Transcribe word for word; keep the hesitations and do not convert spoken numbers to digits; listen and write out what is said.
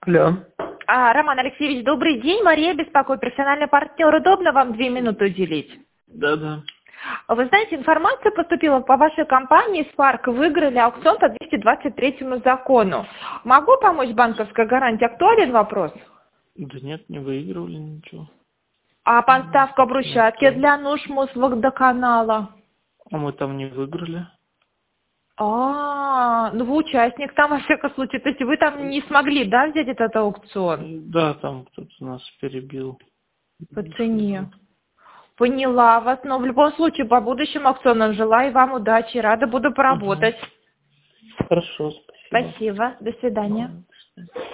Алло. А, Роман Алексеевич, добрый день. Мария беспокоит, профессиональный партнер. Удобно вам две минуты уделить? Да-да. Вы знаете, информация поступила по вашей компании «Спарк». Выиграли аукцион по двести двадцать третьему закону. Могу помочь банковской гарантии? Актуален вопрос? Да нет, не выигрывали ничего. А поставка брусчатки Нет. для нужд Мосводоканала? А мы там не выиграли. А, ну вы участник там, во всяком случае. То есть вы там не смогли, да, взять этот аукцион? Да, там кто-то нас перебил. По цене. Поняла вас, но в любом случае по будущим аукционам желаю вам удачи, рада буду поработать. Угу. Хорошо, спасибо. Спасибо, до свидания. До свидания.